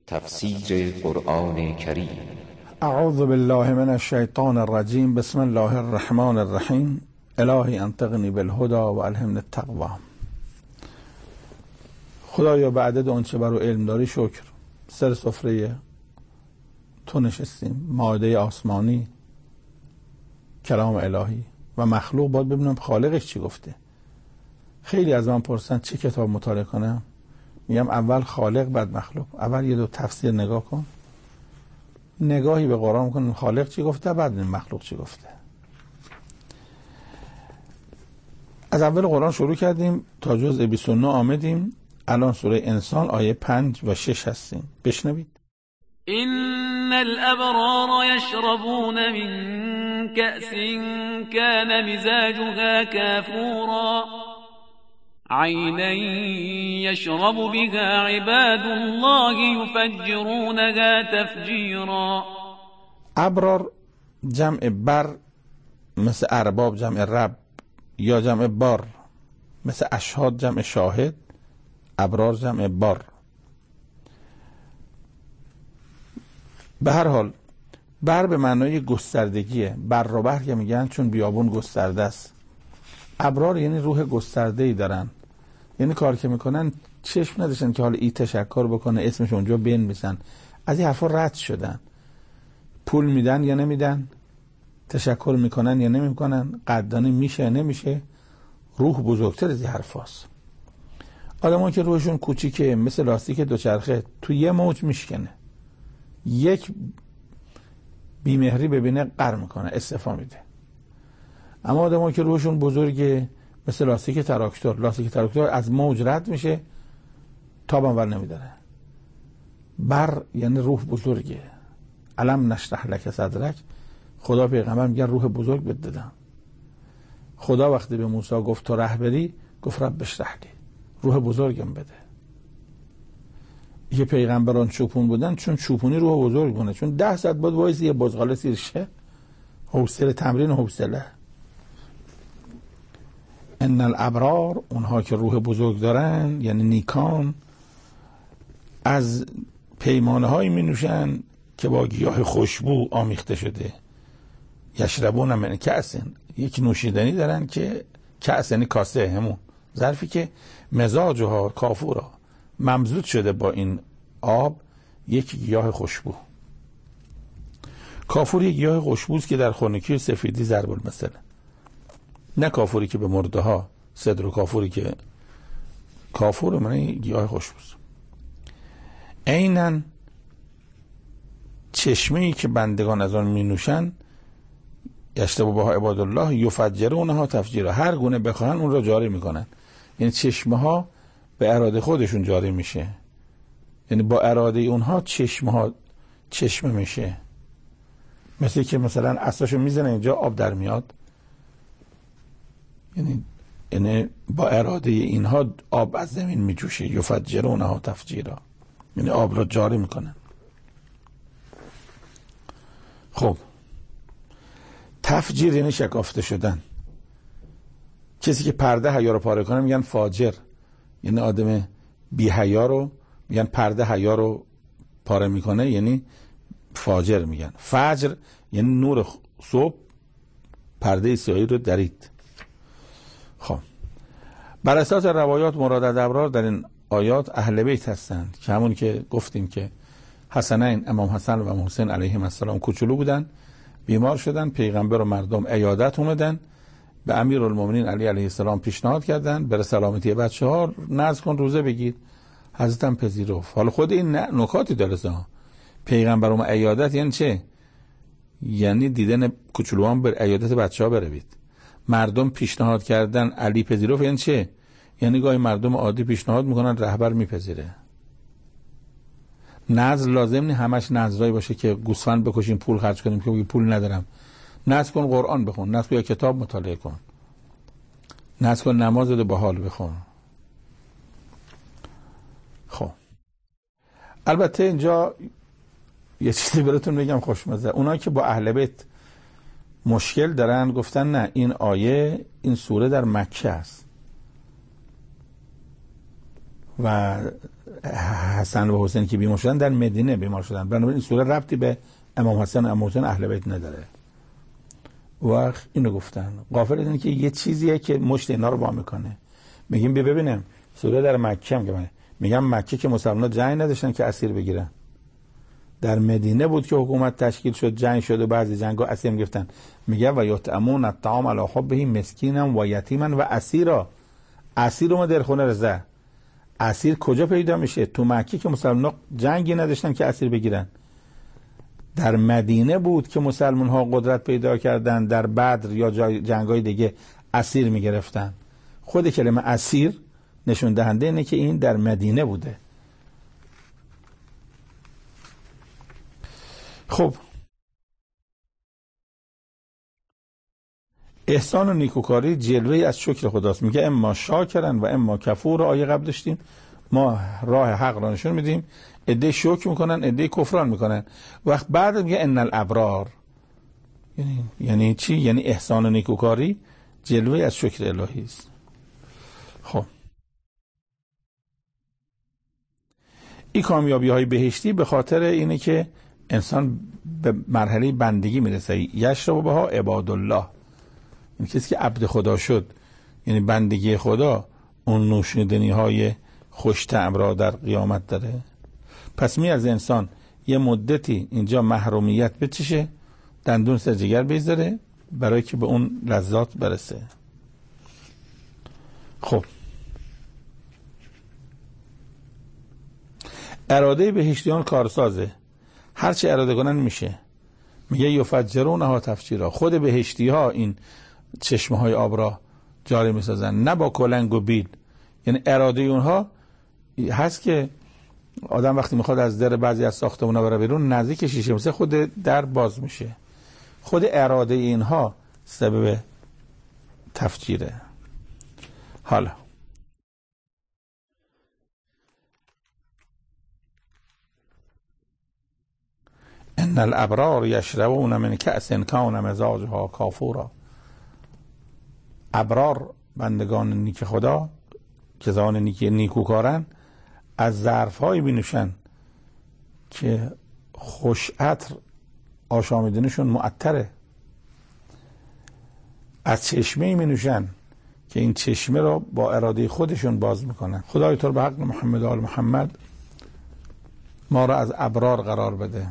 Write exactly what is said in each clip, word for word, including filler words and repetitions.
تفسیر قرآن کریم. اعوذ بالله من الشیطان الرجیم. بسم الله الرحمن الرحیم. الهی انطقنی بالهدى و الهمنی التقوی. خدایا به عدد آنچه بر او علم داری شکر. سر سفره تو نشستیم، مائده آسمانی، کلام الهی و مخلوق. باید ببینم خالقش چی گفته. خیلی از من پرسن چه کتاب مطالعه کنم، میگم اول خالق بعد مخلوق. اول یه دو تفسیر نگاه کن، نگاهی به قرآن کن، خالق چی گفته بعد مخلوق چی گفته. از اول قرآن شروع کردیم تا جزء بیست و نه آمدیم. الان سوره انسان آیه پنج و شش هستیم. بشنوید. إن الأبرار يشربون من كأس كان مزاجها كافورا عينا يشرب بها عباد الله يفجرونها تفجيرا. ابرار جمع بر مثل ارباب جمع رب، یا جمع بار مثل اشهاد جمع شاهد، ابرار جمع بار. به هر حال بر به معنای گستردگیه. بر و بر که میگن چون بیابون گسترده است. ابرار یعنی روح گسترده‌ای دارن، یعنی کار که میکنن چشم نداشتن که حالا ای تشکر بکنه اسمش اونجا بین میزن. از این حرفا رد شدن. پول میدن یا نمیدن، تشکر میکنن یا نمیکنن، قدردانی میشه یا نمیشه. روح بزرگتر از این حرفاست. آدم‌ها که روحشون کوچیکه مثل لاستیک دوچرخه تو یه موج میشکنه، یک بیمهری ببینه قر میکنه، استعفا میده. اما آدم‌ها که روحشون بزرگه مثل لاستیک تراکتور، لاستیک تراکتور از موج رد میشه تاب اول نمیداره. بر یعنی روح بزرگه. علم نشرح لک صدرک. خدا پیغمبر میگه روح بزرگ بهت دادم. خدا وقتی به موسی گفت تو رهبری، گفت رب اشرح لی، روح بزرگم بده. یه پیغمبران چوپون بودن چون چوپونی روح بزرگ بونه، چون ده ساعت بود وایسی یه بزغاله سیرشه. حوصله تمرین، حوصله. ان الابرار، اونها که روح بزرگ دارن یعنی نیکان، از پیمانه های می نوشن که با گیاه خوشبو آمیخته شده. یشربون من کأس، یک نوشیدنی دارن که کأس یعنی کاسه، همون ظرفی که مزاجها کافورا ممزوج شده با این آب، یک گیاه خوشبو. کافور یک گیاه خوشبوست که در خنکی سفیدی ضرب المثل، نه کافوری که به مرده ها، صدر و کافوری که کافور معنی گیاه خوشبوست. عیناً چشمه‌ای که بندگان از آن می نوشن، یشرب بها عباد الله یفجرونها تفجیرا، هر گونه بخواهن اون را جاری میکنن. یعنی چشمه ها به اراده خودشون جاری میشه، یعنی با اراده اونها چشمه ها چشمه میشه. مثل که مثلا عصاشو میزنه اینجا آب در میاد، یعنی یعنی با اراده اینها آب از زمین میجوشه. یفجرونها تفجیرا، یعنی آب را جاری میکنن. خب تفجیر یعنی شکافته شدن. کسی که پرده حیا رو پاره کنه میگن فاجر، یعنی آدم بی حیا رو میگن پرده حیا رو پاره میکنه، یعنی فاجر میگن. فجر یعنی نور صبح پرده سیاهی رو درید. خب بر اساس روایات مراد از ابرار در این آیات اهل بیت هستند، که همون که گفتیم که حسنین، امام حسن و امام حسین علیهم السلام کوچولو بودن، بیمار شدن، پیغمبر و مردم عیادت اومدن، به امیرالمومنین علی علیه السلام پیشنهاد کردن برای سلامتی بچه ها نذر کن روزه بگیر. حضرت هم پذیرفت. حالا خود این نکاتی داره. پیغمبر و عیادت یعنی چه؟ یعنی دیدن کوچولوان بر عیادت بچه ها بروید. مردم پیشنهاد کردن، علی پذیرفت یعنی چه؟ یعنی گاهی مردم عادی پیشنهاد میکنن، رهبر میپذیره. نذر لازم نیست همش نذرایی باشه که گوسفند بکشیم پول خرج کنیم که پول ندارم. نذر کن قرآن بخون، نذر کن یا کتاب مطالعه کن، نذر کن نماز رو با حال بخون. خب البته اینجا یه چیزی براتون بگم خوشمزه. اونا که با اهل بیت مشکل دارن گفتن نه، این آیه، این سوره در مکه است و حسن و حسین که بیمار شدن در مدینه بیمار شدن، بنابراین این سوره ربطی به امام حسن و امام حسین اهل بیت نداره. و اینو گفتن غافل اینه که یه چیزیه که مشت اینا رو با میکنه. میگیم ببینیم سوره در مکه میگم میگم مکه که مسلمان‌ها جنگ نداشتن که اسیر بگیرن، در مدینه بود که حکومت تشکیل شد، جنگ شد و بعضی جنگا اسیر گرفتن. میگه و یطعمون الطعام علی حبه مسکینا و یتیما و اسیرا. اسیر رو ما در خونه رضا. اسیر کجا پیدا میشه؟ تو مکه که مسلمان‌ها جنگی نداشتن که اسیر بگیرن. در مدینه بود که مسلمان ها قدرت پیدا کردن در بدر یا جنگای دیگه اسیر میگرفتن. خود کلمه اسیر نشون دهنده اینه که این در مدینه بوده. خب احسان و نیکوکاری جلوه از شکر خداست. میگه اما شاکرن و اما کفور. آیه قبل داشتیم ما راه حق را نشون میدیم، عده شکر میکنن عده کفران میکنن. وقت بعد میگه ان الابرار، یعنی یعنی چی؟ یعنی احسان و نیکوکاری جلوه از شکر الهی است. خب این کامیابی های بهشتی به خاطر اینه که انسان به مرحله بندگی میرسه. یشرب بها عباد الله، این کسی که عبد خدا شد یعنی بندگی خدا، اون نوشیدنی های خوش طعم را در قیامت داره. پس می از انسان یه مدتی اینجا محرومیت بچشه، دندون سر جگر بذاره برای که به اون لذات برسه. خب اراده بهشتیان کارسازه، هرچی اراده کنن میشه. میگه یفجرونها تفجیرا، خود بهشتی ها این چشمه های آب را جاری میسازن، نه با کلنگ و بیل. یعنی اراده اونها هست که آدم وقتی میخواد از در بعضی از ساختمونا بره بیرون نزدیک شیشه مثل خود در باز میشه. خود اراده اینها سبب تفجیره. حالا ان الابرار یشربون من کأس کان مزاجها کافورا. ابرار بندگان نیک خدا، کسان نیک نیکوکارن، از ظرف‌هایی بینوشن که خوش عطر آشامیدنشون معطره. از چشمه‌ای مینوشن که این چشمه را با اراده خودشون باز میکنن. خدای تو به حق محمد و آل محمد ما را از ابرار قرار بده.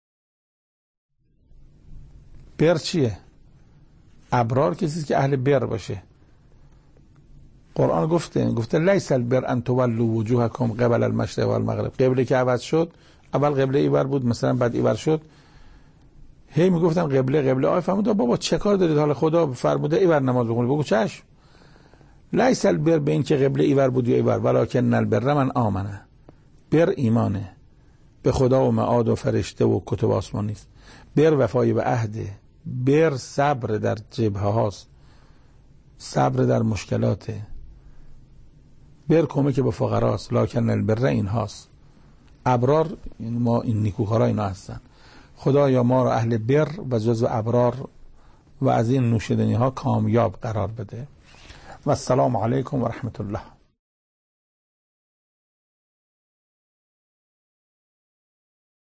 بر چیه؟ ابرار کسی که اهل بر باشه. قرآن گفته گفته لیس البر ان تولوا وجوهکم قبل المشرق والمغرب. قبله که عوض شد، اول قبله ایور بود مثلا بعد ایور شد، هی میگفتن قبله قبله. آی فهمید بابا چه کار دارید؟ حالا خدا فرموده ایور نماز بخونید. بگو چشم. لیس البر به این که قبله ایور بود یا ایور، ولکن البر من آمنه. بر ایمانه به خدا و معاد و فرشته و کتب آسمانی است. بر وفای به عهده. بر صبر در جبهه هاست، صبر در مشکلاته. بر کمک به فقراست، لکن البر این هاست. ابرار یعنی ما این نیکوکارا اینا هستن. خدا یا ما را اهل بر و جزو ابرار و از این نوشیدنی ها کامیاب قرار بده. و السلام علیکم و رحمت الله.